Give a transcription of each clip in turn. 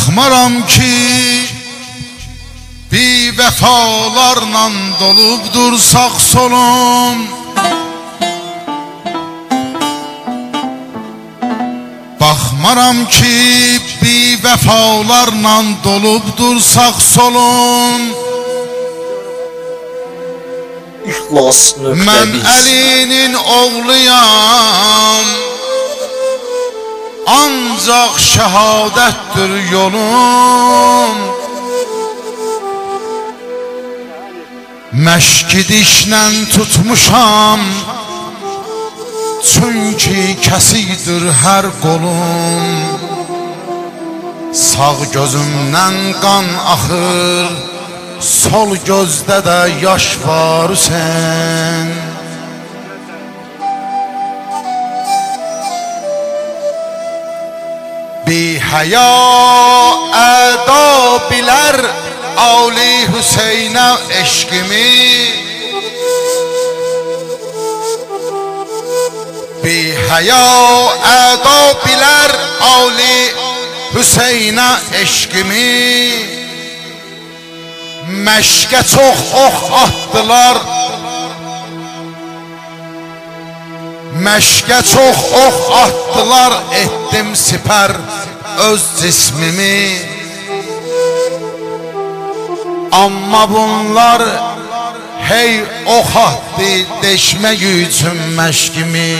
Baxmaram ki bir vəfalarla dolubdur sağ solum. Baxmaram ki bir vəfalarla dolubdur sağ solum. Mən Əlinin oğluyam, ancaq şəhadətdir yolum. Məşki dişlə tutmuşam, çünki kəsidir hər qolum. Sağ gözümdən qan axır, sol gözdə də yaş var sən. Bihəya əda bilər Ali Hüseynə eşqimi. Bihəya əda bilər Ali Hüseynə eşqimi. Məşqə çox ox atdılar, məşqə çox ox atdılar, etdim sipər öz cismimi. Amma bunlar hey ox atdı deşmək üçün məşqimi.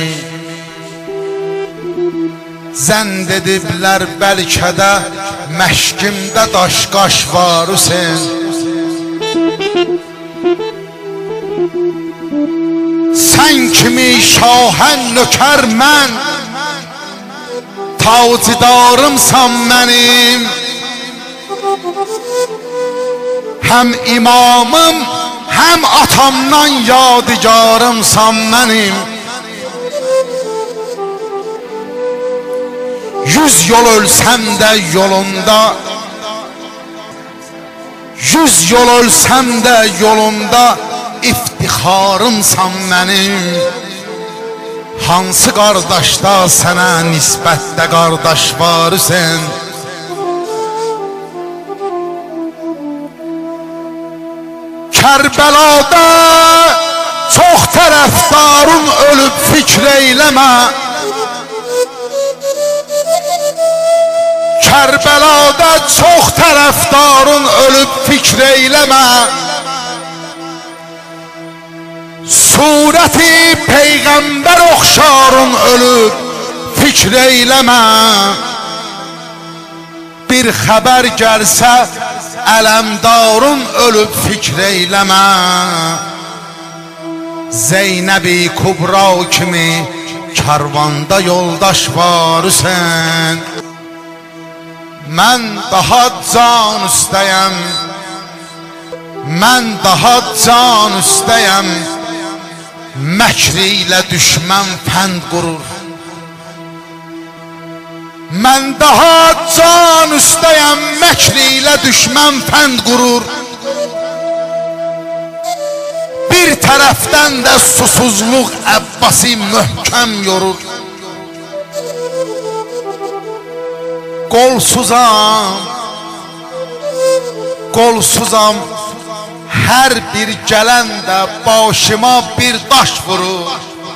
Zənd ediblər bəlkə də məşqimdə daş-qaş var Hüseyn. Sən kimi şahən nökər mən, tacdarımsan mənim. Həm imamım, həm atamdan yadigarımsan mənim. 100 yol ölsəm də yolunda, 100 yol ölsəm də yolunda iftixarımsan mənim. Hansı qardaşda sənə nisbətdə qardaş var sən? Kərbəlada çox tərəfdarın ölüb fikr eyləmə. Kərbəlada çox tərəfdarın ölüb fikr eyləmə. Surəti Peyğəmbər oxşarın ölüb fikr eyləmə. Bir xəbər gəlsə ələmdarın ölüb fikr eyləmə. Zeynəb-i Kubra kimi karvanda yoldaş var sən. Mən daha can üstəyəm, mən daha can üstəyəm. Məkri ilə düşmən fənd qurur. Mən daha can üstəyəm, məkri ilə düşmən fənd qurur. Bir tərəfdən də susuzluq Əbbasi möhkəm yorur. Qolsuzam, qolsuzam, hər bir gələn də başıma bir daş vurur.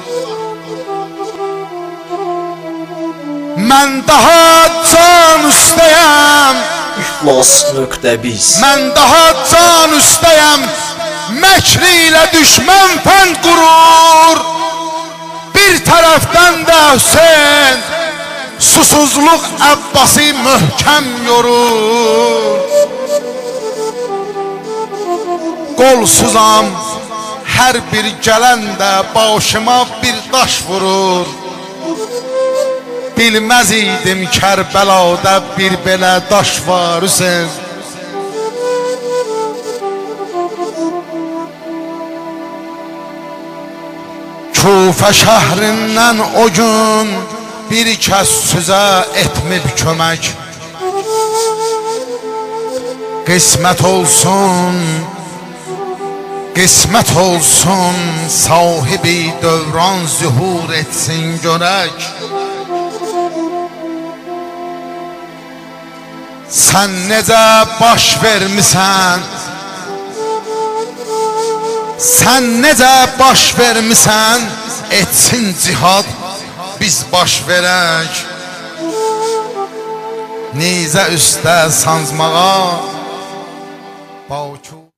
Mən daha can üstəyəm, İxlas.biz. mən daha can üstəyəm, məkri ilə düşmən fənd qurur. Bir tərəfdən də Hüseyn, susuzluq Əbbasi möhkəm yorur. Qolsuzam, hər bir gələn də başıma bir daş vurur. Bilməz idim Kərbəlada bir belə daş var Hüseyn. Kufə şəhrindən o gün bir kəs sözə etmib kömək. Qismət olsun, qismət olsun, sahibi dövran zühur etsin görək. Sən necə baş vermisən? Sən necə baş vermisən? Etsin cihad, biz baş verək. Nizə üstə sancmağa, Baku